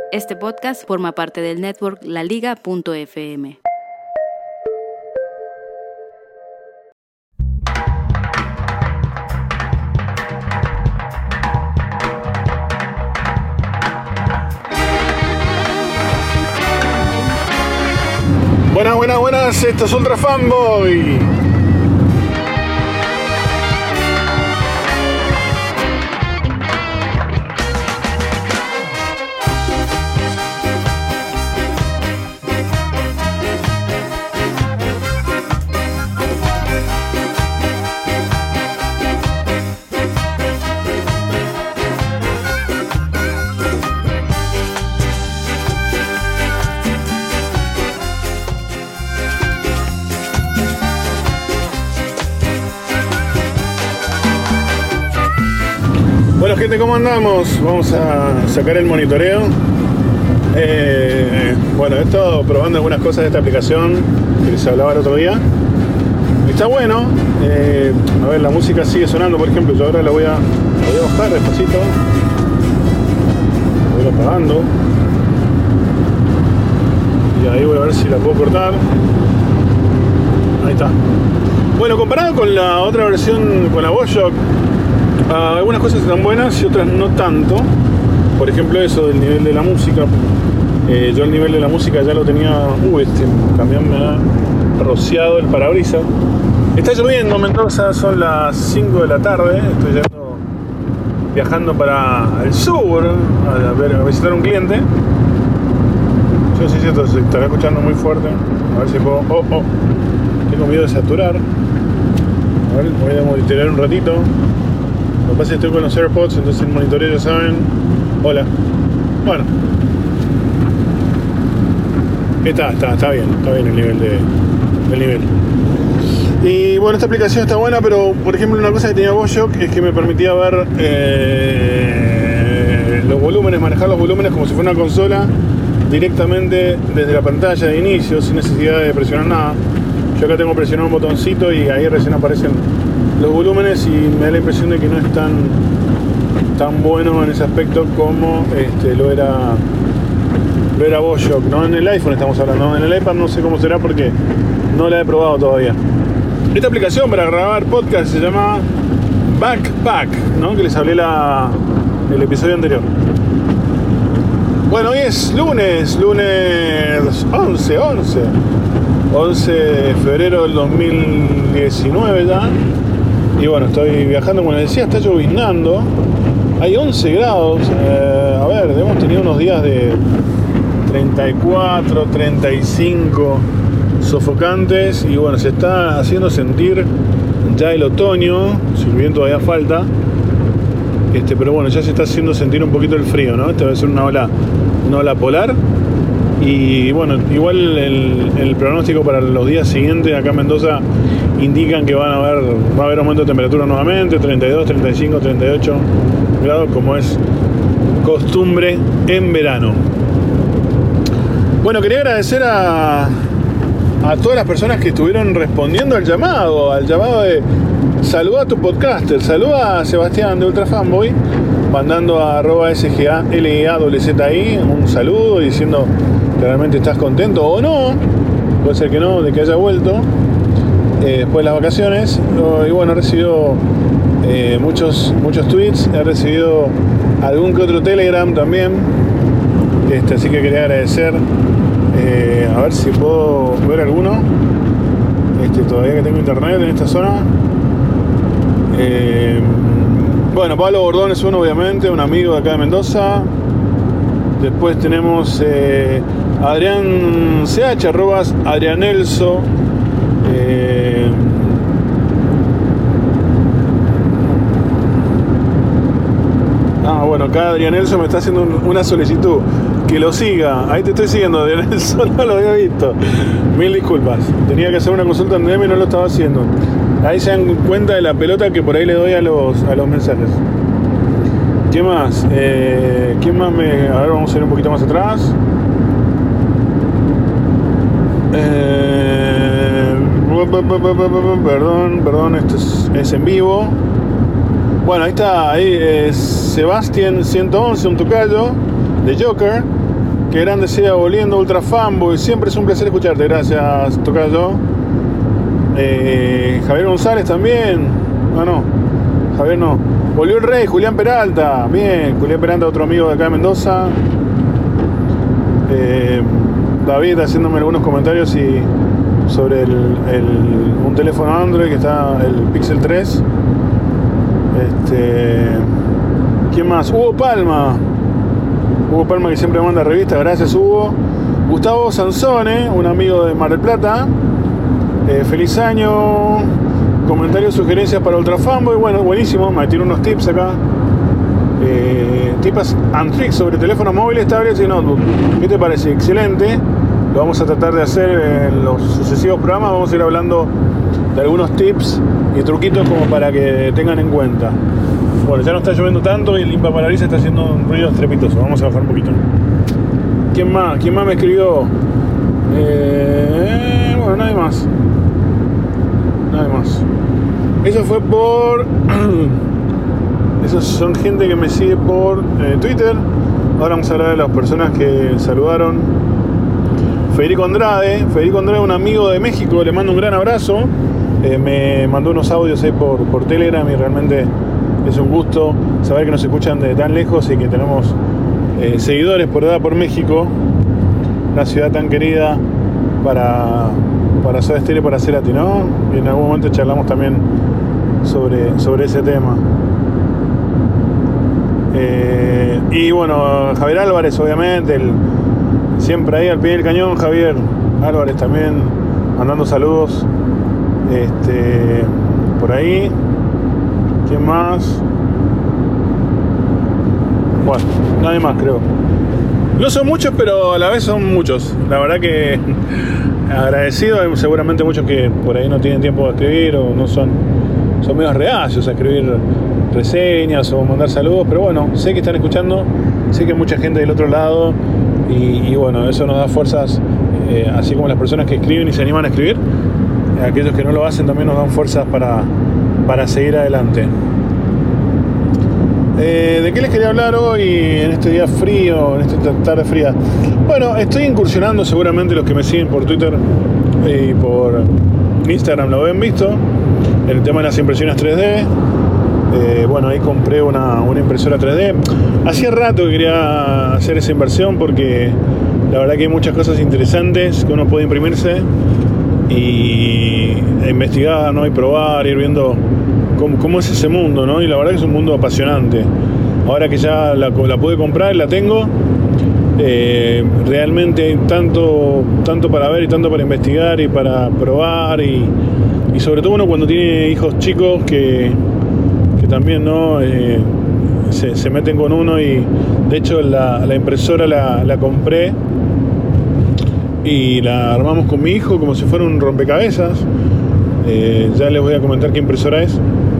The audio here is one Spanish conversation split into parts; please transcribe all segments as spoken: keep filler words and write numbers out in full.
Este podcast forma parte del network la liga punto efe eme. Buenas, buenas, buenas, esto es Ultra Fanboy. Bueno, gente, ¿cómo andamos? Vamos a sacar el monitoreo. Eh, bueno, he estado probando algunas cosas de esta aplicación que les hablaba el otro día. Está bueno. Eh, a ver, la música sigue sonando, por ejemplo. Yo ahora la voy a, la voy a bajar despacito. La voy a ir apagando. Y ahí voy a ver si la puedo cortar. Ahí está. Bueno, comparado con la otra versión, con la BoShock, Uh, algunas cosas están buenas y otras no tanto. Por ejemplo, eso del nivel de la música. Eh, yo el nivel de la música ya lo tenía. Uy, este camión me ha rociado el parabrisas. Está lloviendo en Mendoza, son las cinco de la tarde. Estoy yendo, viajando para el sur a, ver, a visitar a un cliente. Yo sí siento, se estará escuchando muy fuerte. A ver si puedo. Oh, oh. Tengo miedo de saturar. A ver, voy a monitorear un ratito. Lo que pasa es que estoy con los AirPods, entonces el monitoreo, ya saben. Hola. Bueno. Está, está, está bien, está bien el nivel de, el nivel. Y bueno, esta aplicación está buena, pero por ejemplo una cosa que tenía BoShock es que me permitía ver eh, los volúmenes, manejar los volúmenes como si fuera una consola directamente desde la pantalla de inicio, sin necesidad de presionar nada. Yo acá tengo presionado un botoncito y ahí recién aparecen los volúmenes y me da la impresión de que no es tan, tan bueno en ese aspecto como este, lo era lo era BoShock, ¿no? En el iPhone estamos hablando, en el iPad no sé cómo será porque no la he probado todavía. Esta aplicación para grabar podcast se llama Backpack, ¿no? Que les hablé la, el episodio anterior. Bueno, hoy es lunes, lunes once, once once de febrero del dos mil diecinueve ya. Y bueno, estoy viajando, como les decía, está lloviznando. Hay once grados. Eh, a ver, hemos tenido unos días de treinta y cuatro, treinta y cinco sofocantes. Y bueno, se está haciendo sentir ya el otoño, si bien todavía falta. Este, pero bueno, ya se está haciendo sentir un poquito el frío, ¿no? Esta va a ser una ola, una ola polar. Y bueno, igual el, el pronóstico para los días siguientes acá en Mendoza indican que van a haber, va a haber aumento de temperatura nuevamente, treinta y dos, treinta y cinco, treinta y ocho grados, como es costumbre en verano. Bueno, quería agradecer a, a todas las personas que estuvieron respondiendo al llamado, al llamado de saluda a tu podcaster, saluda a Sebastián de Ultra Fanboy, mandando a arroba S G A L E A W Z I un saludo diciendo que realmente estás contento o no, puede ser que no, de que haya vuelto eh, después de las vacaciones. Y bueno, he recibido eh, muchos, muchos tweets, he recibido algún que otro Telegram también, este, así que quería agradecer. Eh, a ver si puedo ver alguno, este, todavía que tengo internet en esta zona. Eh, bueno, Pablo Bordón es uno, obviamente, un amigo de acá de Mendoza. Después tenemos eh, Adrián C H, arrobas Adrianelso. Eh, ah, bueno, acá Adrianelso me está haciendo un, una solicitud. Que lo siga. Ahí te estoy siguiendo, Adrianelso, no lo había visto. Mil disculpas. Tenía que hacer una consulta en D M y no lo estaba haciendo. Ahí se dan cuenta de la pelota que por ahí le doy a los, a los mensajes. ¿Qué más? Eh, ¿Quién más me...? A ver, vamos a ir un poquito más atrás. Eh, perdón, perdón, esto es, es en vivo. Bueno, ahí está, ahí es Sebastián ciento once, un tocayo de Joker. Qué grande sea volviendo Ultra Fanboy. Siempre es un placer escucharte. Gracias, Tocayo. Eh, Javier González también. No, no. Javier no. Volvió el Rey, Julián Peralta. Bien, Julián Peralta, otro amigo de acá de Mendoza. Eh, David haciéndome algunos comentarios y sobre el, el, un teléfono Android que está, el Pixel tres. Este, ¿quién más? Hugo Palma. Hugo Palma, que siempre manda revistas. Gracias, Hugo. Gustavo Sansone, un amigo de Mar del Plata. Eh, feliz año. Comentarios, sugerencias para Ultra Fanboy. Bueno, buenísimo. Me tiene unos tips acá. Eh, tips and tricks sobre teléfonos móviles, tablets y notebook. ¿Qué te parece? Excelente. Lo vamos a tratar de hacer en los sucesivos programas. Vamos a ir hablando de algunos tips y truquitos como para que tengan en cuenta. Bueno, ya no está lloviendo tanto y el limpiaparabrisas está haciendo un ruido estrepitoso. Vamos a bajar un poquito. ¿Quién más? ¿Quién más me escribió? Eh, bueno, nadie más. Nadie más. Eso fue por... Esos son gente que me sigue por eh, Twitter. Ahora vamos a hablar de las personas que saludaron. Federico Andrade. Federico Andrade, un amigo de México. Le mando un gran abrazo. Eh, me mandó unos audios ahí por, por Telegram y realmente es un gusto saber que nos escuchan de tan lejos y que tenemos eh, seguidores por edad por México. Una ciudad tan querida para, para Soda Stereo y para Cerati, ¿no? Y en algún momento charlamos también sobre, sobre ese tema. Eh, y bueno, Javier Álvarez, obviamente, el, siempre ahí al pie del cañón. Javier Álvarez también mandando saludos. Este, por ahí. ¿Quién más? Bueno, nadie más, creo. No son muchos, pero a la vez son muchos. La verdad que agradecido. Hay seguramente muchos que por ahí no tienen tiempo de escribir o no son, son medio reacios a escribir reseñas o mandar saludos, pero bueno, sé que están escuchando, sé que hay mucha gente del otro lado y, y bueno, eso nos da fuerzas, eh, así como las personas que escriben y se animan a escribir, aquellos que no lo hacen también nos dan fuerzas para, para seguir adelante. Eh, ¿De qué les quería hablar hoy en este día frío, en esta tarde fría? Bueno, estoy incursionando, seguramente los que me siguen por Twitter y por Instagram lo habían visto, el tema de las impresiones tres D. Eh, bueno, ahí compré una, una impresora tres D. Hacía rato que quería hacer esa inversión porque la verdad que hay muchas cosas interesantes que uno puede imprimirse y investigar, ¿no? Y probar, ir viendo cómo, cómo es ese mundo, ¿no? Y la verdad que es un mundo apasionante. Ahora que ya la, la pude comprar y la tengo, eh, realmente hay tanto, tanto para ver y tanto para investigar y para probar y, y sobre todo uno cuando tiene hijos chicos que que también no eh, se, se meten con uno y de hecho la, la impresora la, la compré y la armamos con mi hijo como si fuera un rompecabezas. Eh, ya les voy a comentar qué impresora es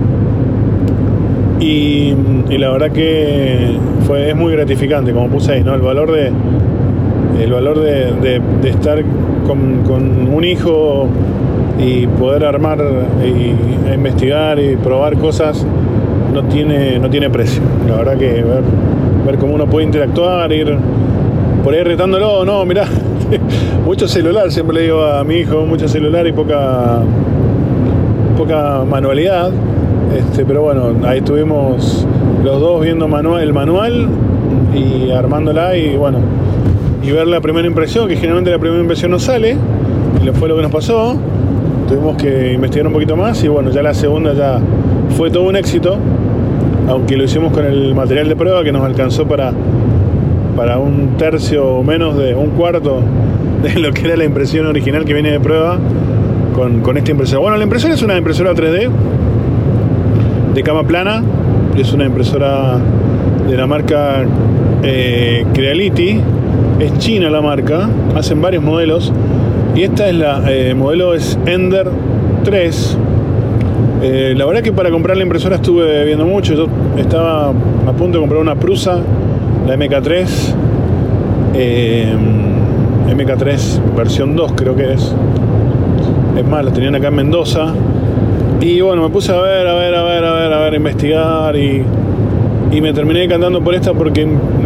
y, y la verdad que fue, es muy gratificante, como puse ahí, ¿no? El valor de el valor de, de, de estar con, con un hijo y poder armar y, e investigar y probar cosas no tiene, no tiene precio. La verdad que ver, ver cómo uno puede interactuar, ir por ahí retándolo, no, mirá, mucho celular, siempre le digo a mi hijo, mucho celular y poca poca manualidad, este, pero bueno, ahí estuvimos los dos viendo manual, el manual y armándola y bueno, y ver la primera impresión, que generalmente la primera impresión no sale, y fue lo que nos pasó. Tuvimos que investigar un poquito más y bueno, ya la segunda ya fue todo un éxito, aunque lo hicimos con el material de prueba que nos alcanzó para, para un tercio o menos de un cuarto de lo que era la impresión original que viene de prueba con, con esta impresora. Bueno, la impresora es una impresora tres D de cama plana, es una impresora de la marca eh, Creality, es china la marca, hacen varios modelos. Y esta es la eh, modelo es Ender tres. Eh, la verdad que para comprar la impresora estuve viendo mucho. Yo estaba a punto de comprar una Prusa, la M K tres. Eh, M K tres versión dos creo que es. Es más, la tenían acá en Mendoza. Y bueno, me puse a ver, a ver, a ver, a ver, a ver, a investigar y, y me terminé decantando por esta porque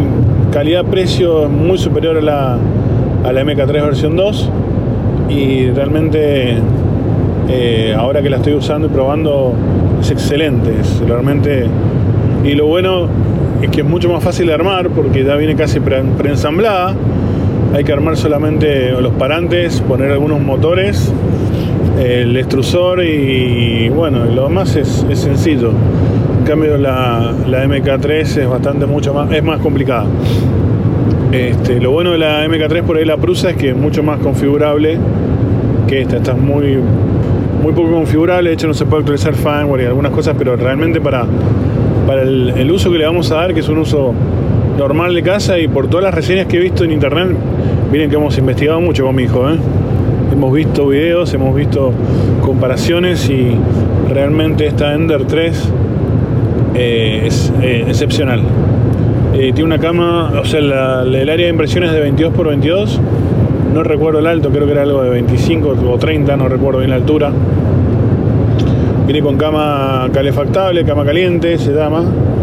calidad-precio muy superior a la, a la M K tres versión dos, y realmente eh, ahora que la estoy usando y probando es excelente, es realmente. Y lo bueno es que es mucho más fácil de armar porque ya viene casi pre, preensamblada. Hay que armar solamente los parantes, poner algunos motores, el extrusor y bueno, lo demás es, es sencillo. En cambio la, la M K tres es bastante mucho más, es más complicada. Este, lo bueno de la M K tres por ahí la Prusa es que es mucho más configurable que esta. Esta es muy, muy poco configurable, de hecho no se puede actualizar firmware y algunas cosas, pero realmente para, para el, el uso que le vamos a dar, que es un uso normal de casa, y por todas las reseñas que he visto en internet, miren que hemos investigado mucho con mi hijo, ¿eh? Hemos visto videos, hemos visto comparaciones y realmente esta Ender tres eh, es eh, excepcional. Eh, tiene una cama, o sea, la, el área de impresión es de veintidós por veintidós, no recuerdo el alto, creo que era algo de veinticinco o treinta, no recuerdo bien la altura. Viene con cama calefactable, cama caliente se llama,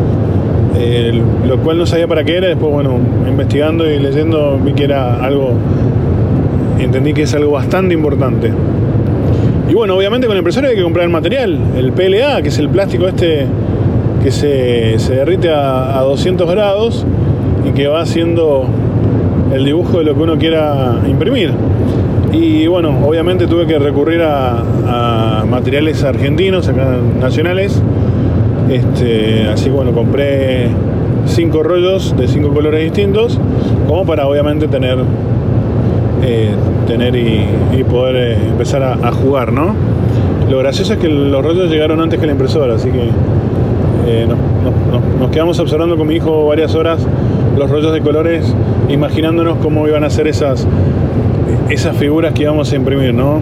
eh, lo cual no sabía para qué era. Después, bueno, investigando y leyendo vi que era algo, entendí que es algo bastante importante. Y bueno, obviamente con la impresora hay que comprar el material, el P L A, que es el plástico este que se, se derrite a, a doscientos grados y que va haciendo el dibujo de lo que uno quiera imprimir. Y bueno, obviamente tuve que recurrir a, a materiales argentinos, acá nacionales. Este, así que bueno, compré cinco rollos de cinco colores distintos, como para obviamente tener eh, tener y, y poder eh, empezar a, a jugar, ¿no? Lo gracioso es que los rollos llegaron antes que la impresora, así que eh, nos, nos, nos quedamos observando con mi hijo varias horas los rollos de colores, imaginándonos cómo iban a ser esas esas figuras que íbamos a imprimir, ¿no?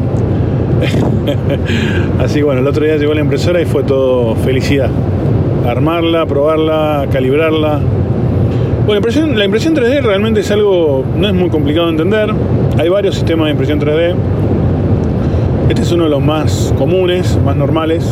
Así que bueno, el otro día llegó la impresora y fue todo felicidad. Armarla, probarla, calibrarla. Bueno, la impresión, la impresión tres D realmente es algo, no es muy complicado de entender. Hay varios sistemas de impresión tres D. Este es uno de los más comunes, más normales.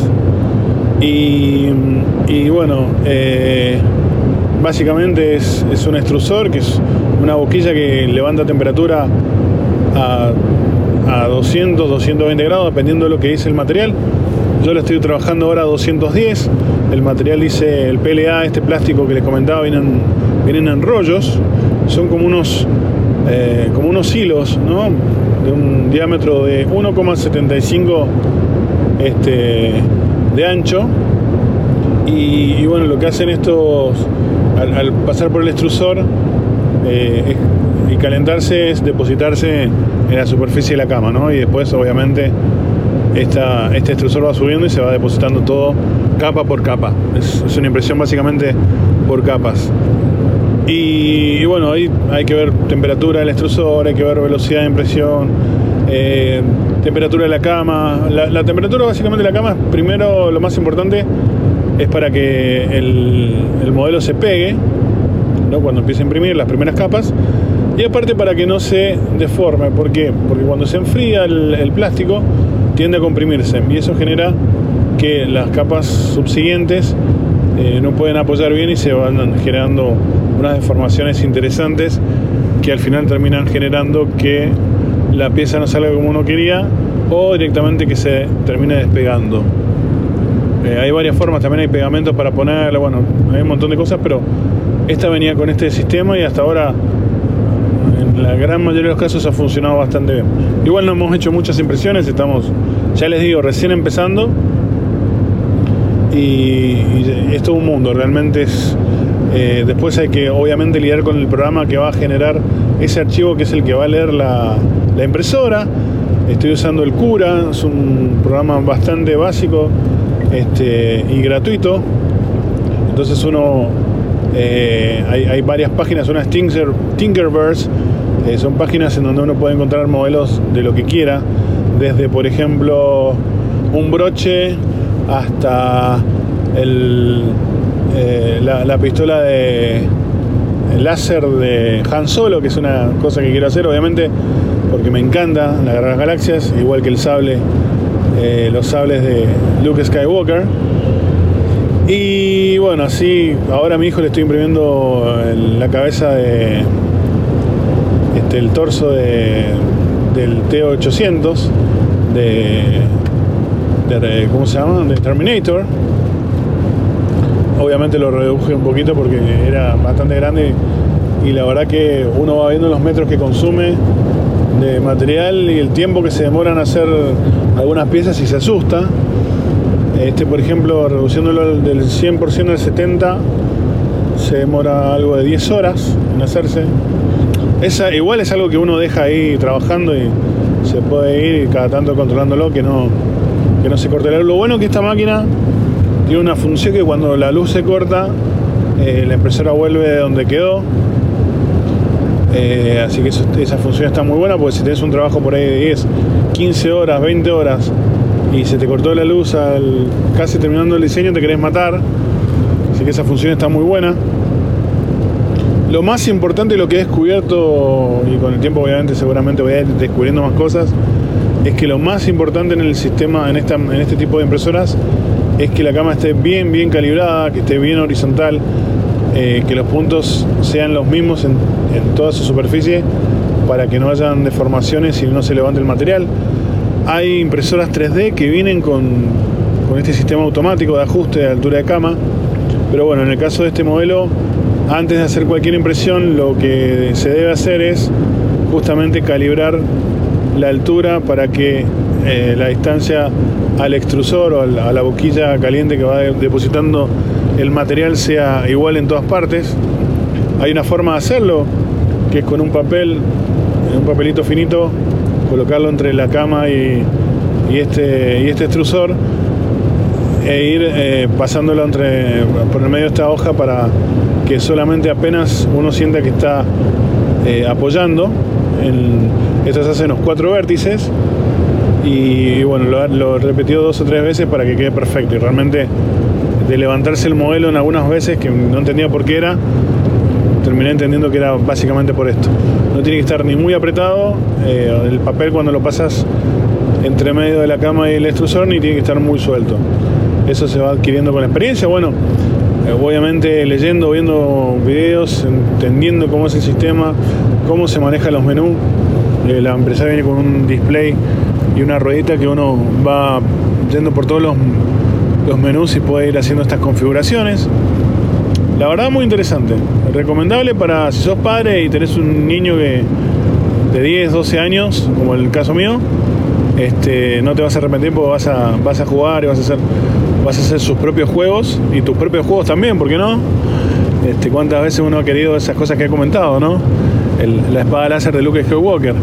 Y, y bueno, eh, básicamente es, es un extrusor, que es una boquilla que levanta temperatura a, a doscientos, doscientos veinte grados, dependiendo de lo que dice el material. Yo lo estoy trabajando ahora a doscientos diez. El material dice, el P L A, este plástico que les comentaba, vienen, vienen en rollos. Son como unos, eh, como unos hilos, ¿no? De un diámetro de uno coma setenta y cinco este, de ancho. Y, y bueno, lo que hacen estos, al, al pasar por el extrusor eh, es, y calentarse, es depositarse en la superficie de la cama, ¿no? Y después obviamente esta, este extrusor va subiendo y se va depositando todo capa por capa. Es, es una impresión básicamente por capas. Y, y bueno, ahí hay que ver temperatura del extrusor, hay que ver velocidad de impresión, eh, temperatura de la cama. La, la temperatura básicamente de la cama, primero, lo más importante es para que el, el modelo se pegue, ¿no? Cuando empiece a imprimir las primeras capas. Y aparte para que no se deforme. ¿Por qué? Porque cuando se enfría el, el plástico tiende a comprimirse y eso genera que las capas subsiguientes eh, no pueden apoyar bien y se van generando unas deformaciones interesantes que al final terminan generando que la pieza no salga como uno quería o directamente que se termine despegando. Eh, hay varias formas, también hay pegamentos para ponerla, bueno, hay un montón de cosas, pero esta venía con este sistema y hasta ahora en la gran mayoría de los casos ha funcionado bastante bien. Igual no hemos hecho muchas impresiones, estamos, ya les digo, recién empezando y, y es todo un mundo, realmente es... Eh, después hay que obviamente lidiar con el programa que va a generar ese archivo, que es el que va a leer la, la impresora. Estoy usando el Cura, es un programa bastante básico este, y gratuito. Entonces uno eh, hay, hay varias páginas, unas Tinker, Tinkerverse, eh, son páginas en donde uno puede encontrar modelos de lo que quiera, desde por ejemplo un broche hasta el Eh, la, la pistola de láser de Han Solo, que es una cosa que quiero hacer obviamente porque me encanta la Guerra de las Galaxias, igual que el sable, eh, los sables de Luke Skywalker. Y bueno, así ahora a mi hijo le estoy imprimiendo la cabeza de este, el torso de, del T ochocientos de, de ¿cómo se llama? De Terminator. Obviamente lo reduje un poquito porque era bastante grande y la verdad que uno va viendo los metros que consume de material y el tiempo que se demoran a hacer algunas piezas y se asusta. Este, por ejemplo, reduciéndolo del cien por ciento al setenta por ciento, se demora algo de diez horas en hacerse. Esa, igual es algo que uno deja ahí trabajando y se puede ir cada tanto controlándolo, que no, que no se corte la luz. Lo bueno es que esta máquina tiene una función que cuando la luz se corta, eh, la impresora vuelve de donde quedó. Eh, así que eso, esa función está muy buena, porque si tenés un trabajo por ahí de diez, quince horas, veinte horas y se te cortó la luz al casi terminando el diseño, te querés matar. Así que esa función está muy buena. Lo más importante y lo que he descubierto, y con el tiempo obviamente seguramente voy a ir descubriendo más cosas, es que lo más importante en el sistema, en, esta, en este tipo de impresoras, es que la cama esté bien, bien calibrada, que esté bien horizontal, eh, que los puntos sean los mismos en, en toda su superficie para que no hayan deformaciones y no se levante el material. Hay impresoras tres D que vienen con, con este sistema automático de ajuste de altura de cama, pero bueno, en el caso de este modelo, antes de hacer cualquier impresión, lo que se debe hacer es justamente calibrar la altura para que eh, la distancia al extrusor o a la, a la boquilla caliente que va depositando el material sea igual en todas partes. Hay una forma de hacerlo, que es con un papel, un papelito finito, colocarlo entre la cama y, y, este, y este extrusor e ir eh, pasándolo entre, por el medio de esta hoja para que solamente apenas uno sienta que está eh, apoyando. En, esto se hace en los cuatro vértices y, y bueno, lo, lo he repetido dos o tres veces para que quede perfecto. Y realmente de levantarse el modelo en algunas veces que no entendía por qué era, terminé entendiendo que era básicamente por esto. No tiene que estar ni muy apretado eh, el papel cuando lo pasas entre medio de la cama y el extrusor, ni tiene que estar muy suelto. Eso se va adquiriendo con la experiencia. Bueno, eh, obviamente leyendo, viendo videos, entendiendo cómo es el sistema, cómo se manejan los menús. Eh, la empresa viene con un display y una ruedita que uno va yendo por todos los, los menús y puede ir haciendo estas configuraciones. La verdad, muy interesante, recomendable para si sos padre y tenés un niño que de diez, doce años, como el caso mío. Este, no te vas a arrepentir porque vas a, vas a jugar y vas a hacer vas a hacer sus propios juegos y tus propios juegos también, ¿por qué no? Este, cuántas veces uno ha querido esas cosas que he comentado, ¿no? El, la espada láser de Luke Skywalker.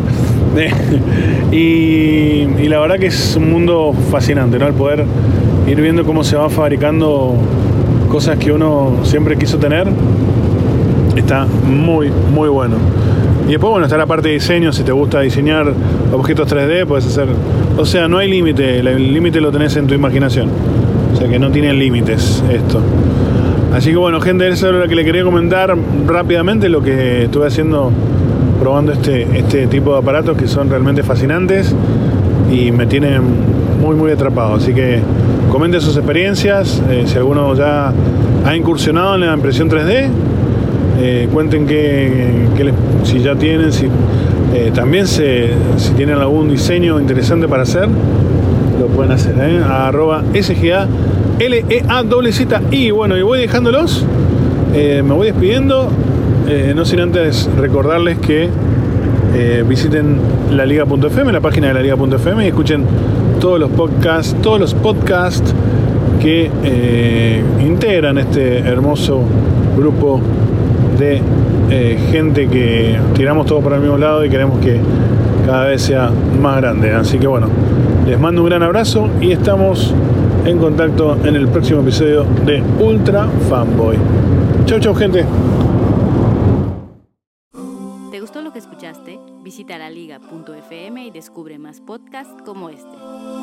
y, y la verdad que es un mundo fascinante, ¿no? El poder ir viendo cómo se va fabricando cosas que uno siempre quiso tener. Está muy, muy bueno. Y después, bueno, está la parte de diseño. Si te gusta diseñar objetos tres D, puedes hacer... O sea, no hay límite. El límite lo tenés en tu imaginación. O sea, que no tiene límites esto. Así que, bueno, gente, eso es lo que le quería comentar rápidamente. Lo que estuve haciendo, probando este, este tipo de aparatos que son realmente fascinantes. Y me tienen muy, muy atrapado. Así que comenten sus experiencias. Eh, si alguno ya ha incursionado en la impresión tres D. Eh, cuenten que, que les, si ya tienen, si eh, también se, si tienen algún diseño interesante para hacer, lo pueden hacer, ¿eh? A arroba S G A L E A Z Z I. Bueno, y voy dejándolos, eh, me voy despidiendo, eh, no sin antes recordarles que eh, visiten la liga punto f m, la página de la liga punto f m, y escuchen todos los podcasts, todos los podcasts que eh, integran este hermoso grupo de eh, gente que tiramos todos para el mismo lado y queremos que cada vez sea más grande. Así que bueno, les mando un gran abrazo y estamos en contacto en el próximo episodio de Ultra Fanboy. Chau, chau, gente. ¿Te gustó lo que escuchaste? Visita la liga punto f m y descubre más podcasts como este.